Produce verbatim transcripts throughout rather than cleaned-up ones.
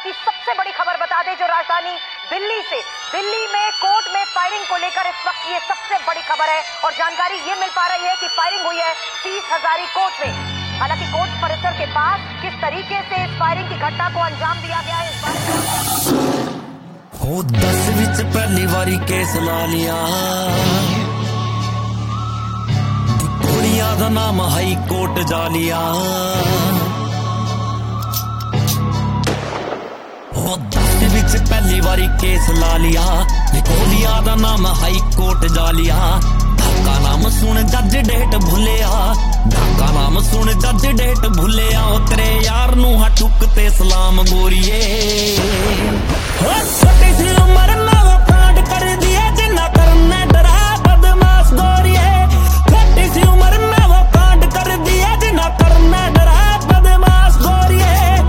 की सबसे बड़ी खबर बता दें जो राजधानी दिल्ली से दिल्ली में कोर्ट में फायरिंग को लेकर इस वक्त ये सबसे बड़ी खबर है और जानकारी ये मिल पा रही है कि फायरिंग हुई है तीस हजारी कोर्ट में। हालांकि कोर्ट परिसर के पास किस तरीके से इस फायरिंग की घटना को अंजाम दिया गया है इस बात हो दस विच पहली बारी केस ला लिया, गोलियां दा नाम हाई कोर्ट जा लिया। हो दस विच पहली बारी केस ला लिया, गोलियां दा नाम हाई कोर्ट जा लिया। ढाका नाम सुन जज डेट भुलिया, ढाका नाम सुन जज डेट भुलिया। ओ तेरे यार नू हा ठुकते सलाम गोरिए। हो छोटी सी उम्र में वो कांड कर दिए जिन्ना करने डरा बदमाश गोरिए। छोटी सी उम्र में वो कांड कर दिए जिन्ना करने डरा बदमाश गोरिए।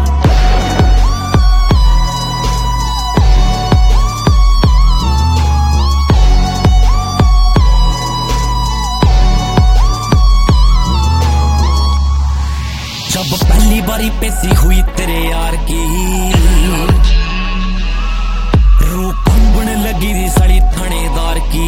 जब पहली बारी पेशी हुई तेरे यार की, रूह कंबन लगी थी सड़ी थानेदार की।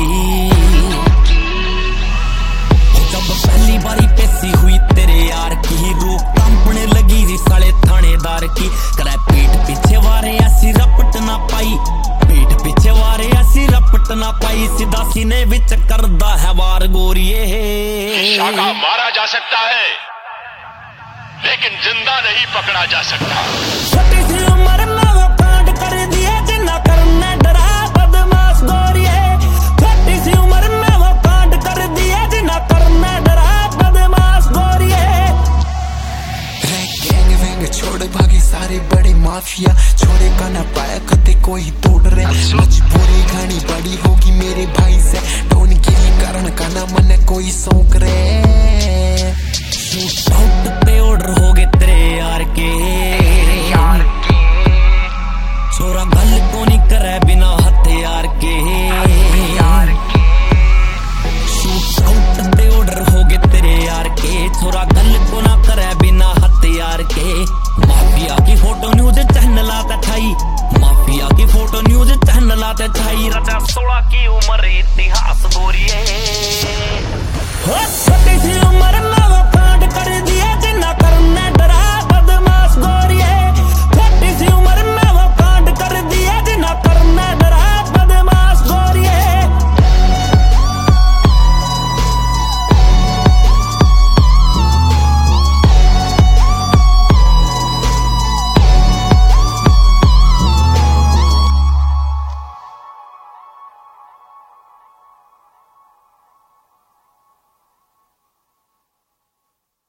जब पहली बारी पेशी हुई तेरे यार की, रूह कंबन लगी थी सड़े थानेदार की। करे पीठ पीछे वारे ऐसी रपट ना पाई, पीठ पीछे वारे ऐसी रपट ना पाई। सीधा सीने विच करदा है वार गोरिए। शाखा मारा जा सकता है लेकिन जिंदा नहीं पकड़ा जा सकता। छोटी सी उम्र में वो कांड कर दिए जिन्ना करने डरा बदमाश गोरिए। छोटी सी उम्र में वो कांड कर दिए जिन्ना करने डरा बदमाश गोरिए। गैंग वैंग छोड़ भागी सारे बड़े माफिया, छोड़े का ना पाया कते कोई तोड़ रहे। मजबूरी घनी बड़ी होगी मेरे भाई से, डोन गिरी करण का ना मन कोई सौंक रहे। शूट आउट पे ऑर्डर हो गए तेरे यार के, छोरा गल को नहीं करे बिना हथियार के। शूट आउट पे ऑर्डर हो गए तेरे यार के, छोरा गल को ना करे बिना हथियार के। माफिया की फोटो न्यूज चैनल पे छाई, माफिया की फोटो न्यूज चैनल पे छाई। राजा सोलह की उम्र इतिहास गोरिए। छोटी सी